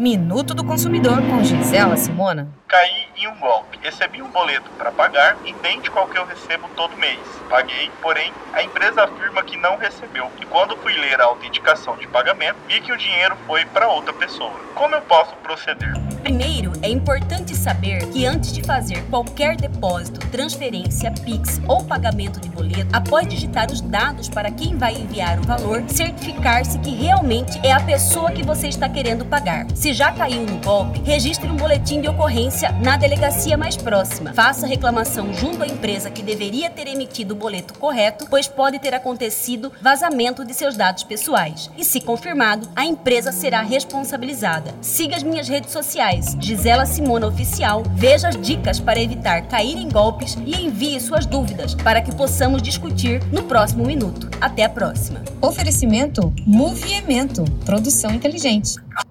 Minuto do Consumidor com Gisela Simona. Caí em um golpe. Recebi um boleto para pagar, idêntico ao que eu recebo todo mês. Paguei, porém, a empresa afirma que não recebeu. E quando fui ler a autenticação de pagamento, vi que o dinheiro foi para outra pessoa. Como eu posso proceder? Primeiro, é importante saber que antes de fazer qualquer depósito, transferência, Pix ou pagamento de boleto, após digitar os dados para quem vai enviar o valor, certificar-se que realmente é a pessoa que você está querendo pagar. Se já caiu no golpe, registre um boletim de ocorrência na delegacia mais próxima. Faça reclamação junto à empresa que deveria ter emitido o boleto correto, pois pode ter acontecido vazamento de seus dados pessoais. E se confirmado, a empresa será responsabilizada. Siga as minhas redes sociais, Gisela Simona Oficial, veja as dicas para evitar cair em golpes e envie suas dúvidas para que possamos discutir no próximo minuto. Até a próxima. Oferecimento Movimento, produção inteligente.